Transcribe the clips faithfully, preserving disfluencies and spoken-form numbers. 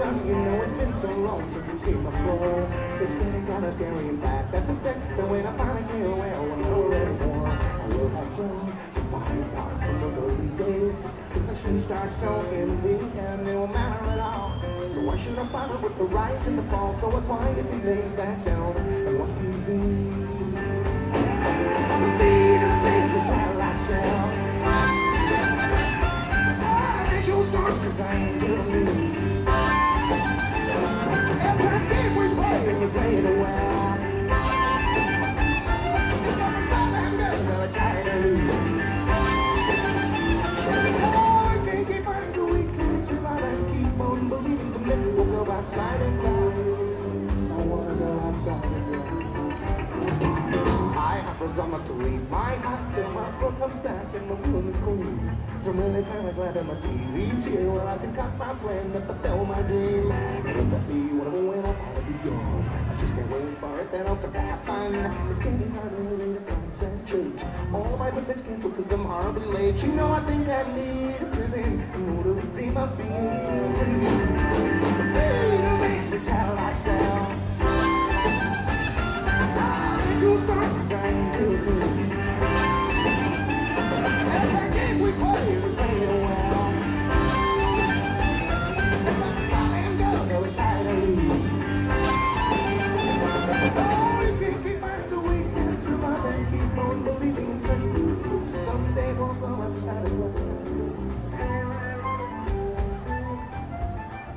gun. You know it's been so long since you've seen my floor. It's getting kinda scary, in fact, that's a step that when I finally get well, when I'm already warm, I will have grown to fly apart from those early days. Perfection starts, so in the end, it won't matter at all. So why should I bother with the rise and the fall? So I quietly lay back down and watch T V. The deed of the things we tell ourselves. I you'll start cause I ain't gonna lose. Every game we play and we play it well. It's never something good that I try to lose. Oh, I can't keep on so we can survive and keep on believing someday we'll go outside and cry. I wanna go outside and cry. I have resolved to leave my house till my floor comes back and my room is clean. So I'm really kinda glad that my T V's here where I can cut my plan that fulfill my dream. And let that be whatever when I'll probably be gone. I just can't wait for it, then I'll start to have fun. It's getting harder really to concentrate. All of my limits canceled cause I'm horribly late. You know I think I need a prison in order to dream of being free. The things we tell ourselves. You start designing to lose. Every game we play, we play it well. And when the sun and go, they we try to lose. Oh, if you keep on till we can survive and keep on believing that someday we'll go outside and go outside.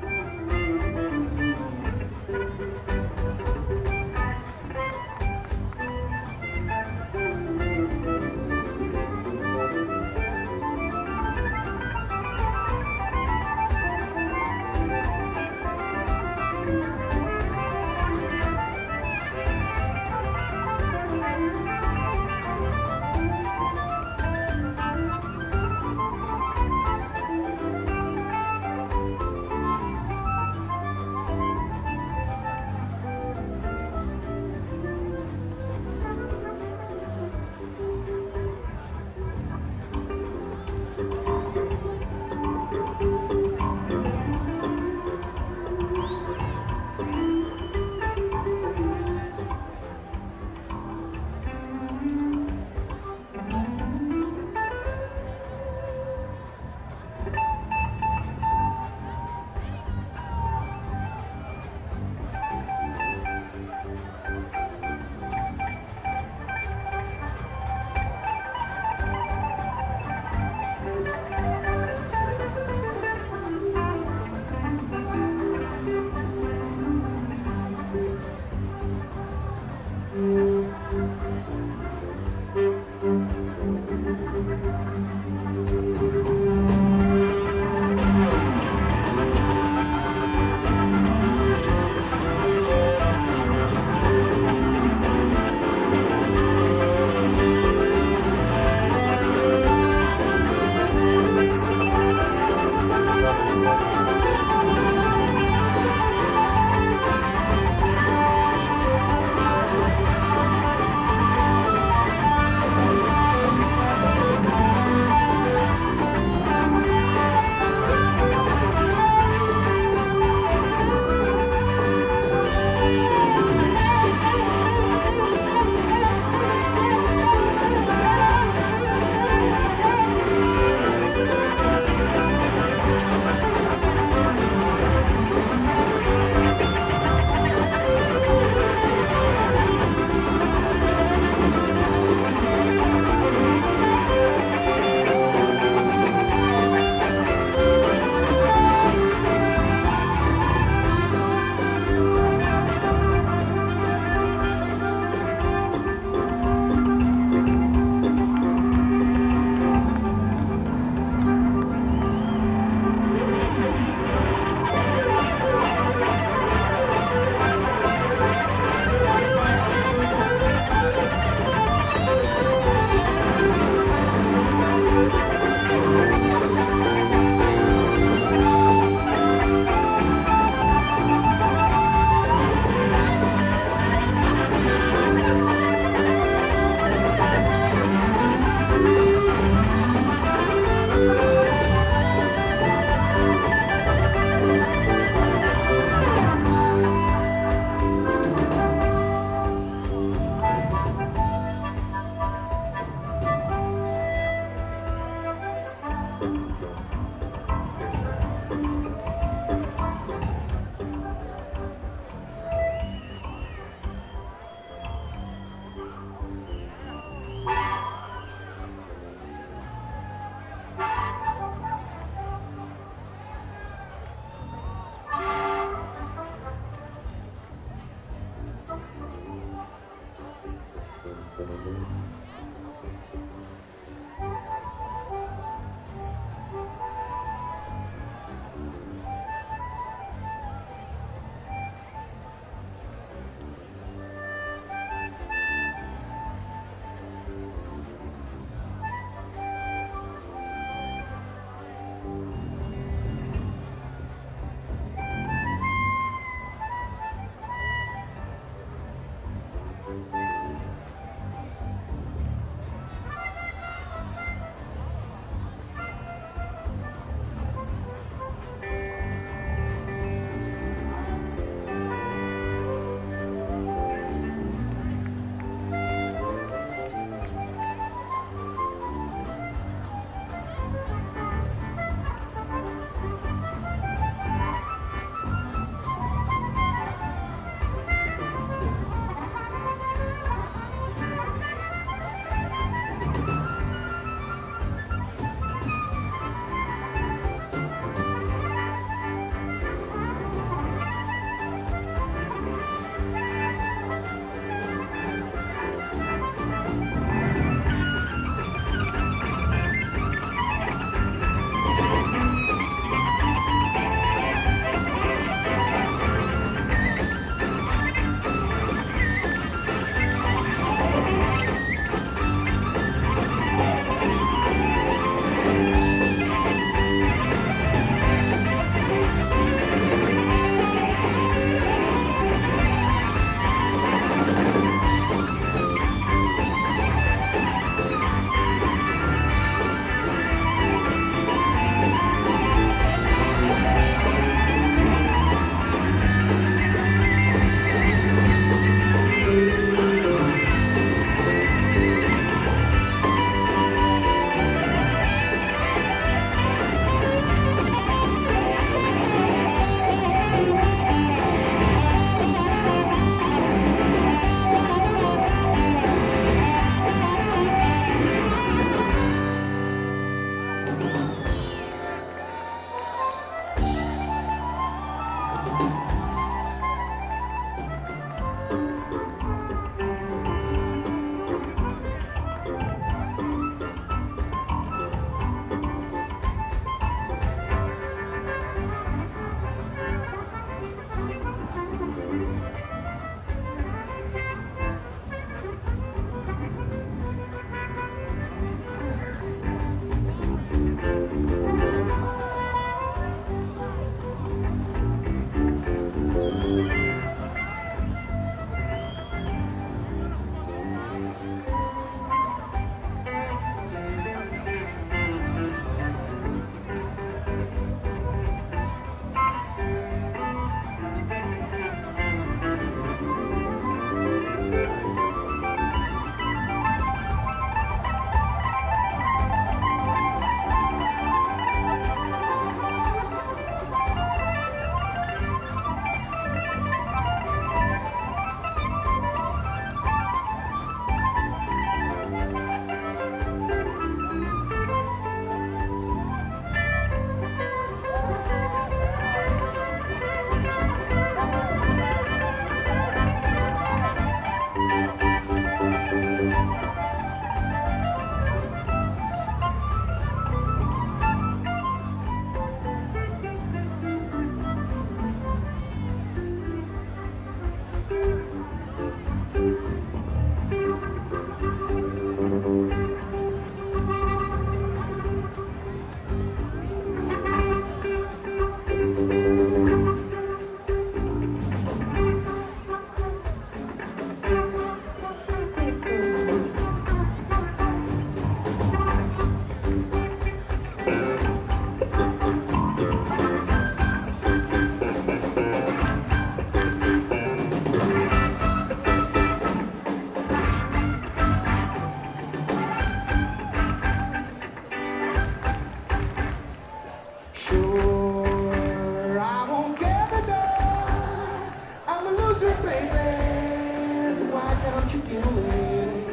don't you kill me.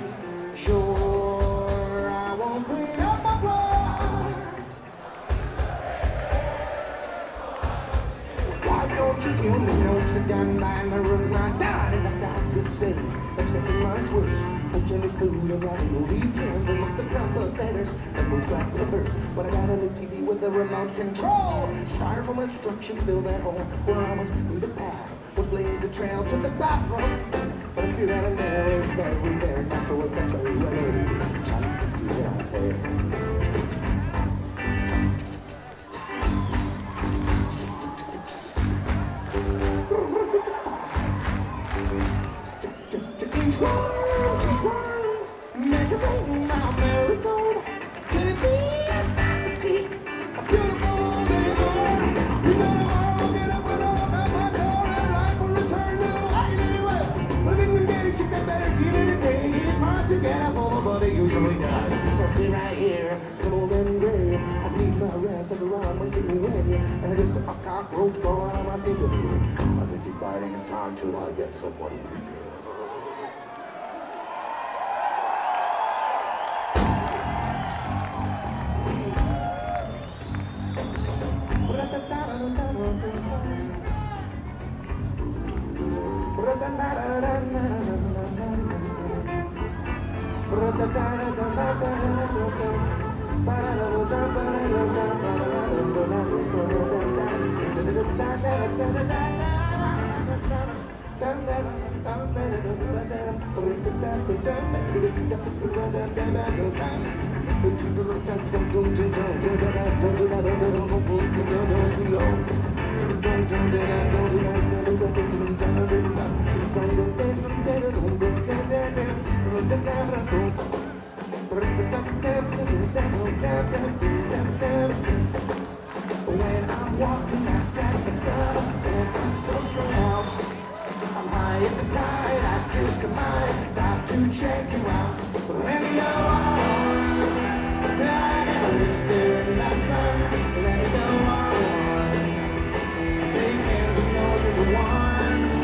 Sure, I won't clean up my floor. Why don't you kill me? Notes are done by the room's not done. If I die, could say it's making much worse. The Chinese food and ravioli cans amongst the crumbled letters and those black peppers. But I got a new T V with a remote control. Styrofoam instructions fill that hole where I must lead the path. Which blazed the trail to the bathroom. But I feel that a nail is buried there. Now so is that very well laid. Trying to get out there. Each one, each one, make a ring now, marigold. Could it be a stop see a beautiful day more? You know tomorrow, get up and off at my door, and life will return to light anyways. But if we get it, she got better give it a day. It must get up over, but it usually does. So sit right here, cold and gray. I need my rest, and around wasting away. And just a cockroach going on my skin. I think he's biting his tongue till I get someone to do. When I'm walking, I strike the stuff, and I'm so strung out. I'm high as a kite, I just might stop to check you out. Let me go on, I got a blister in the sun. Let me go on, big hands, you know you're the one.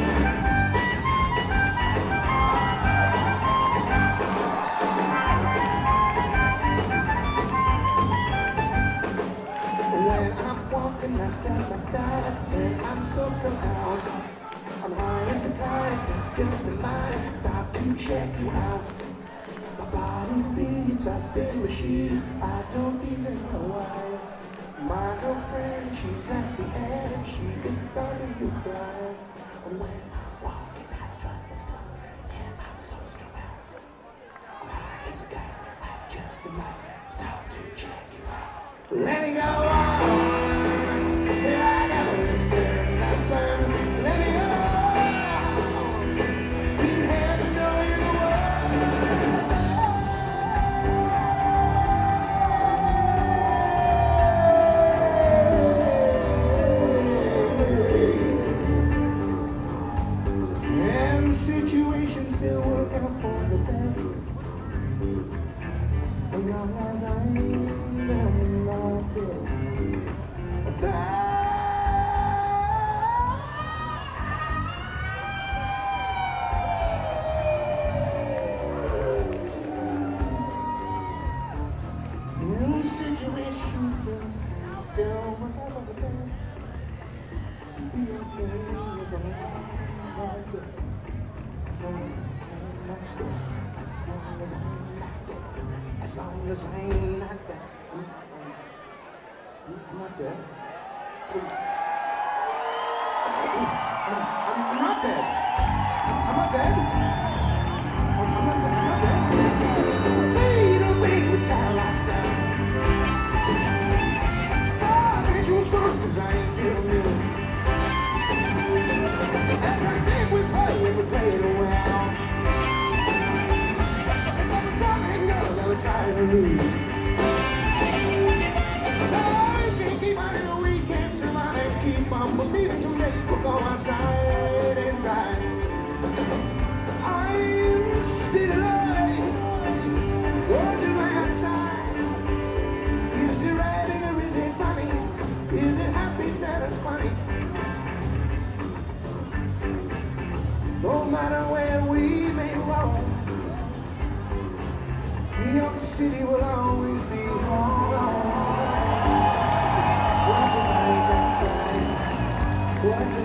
When I'm walking, I step, I step, and I'm still strung out. I'm high as a kite, just a mind, stop to check you out. My body beats, I spin machines, I don't even know why. My girlfriend, she's at the end, she is starting to cry. When I'm walking, I strut my stuff, and I'm so strung out. I'm high as a kite, I just a might stop to check you out. Let me go on, I got a blister in the sun. Let me go. Situations still work out for the best. As long as I am not there. New situations can still work out for the best. Be okay as long as I'm not there. As long as I'm not dead, I'm not dead. I'm not dead. I'm not dead. I'm not, I'm not dead. They don't think we tell ourselves. Oh, they choose first as I ain't feeling you. And I think we play and we play it well. And every time I know that we're trying to lose. Oh, if we keep on in the weekend, survive and keep on believing someday we'll go outside and die. I'm still alive, watching my outside. Is it writing or is it funny? Is it happy, sad, or funny? No matter where we may roam, city will always be home. What you like outside? What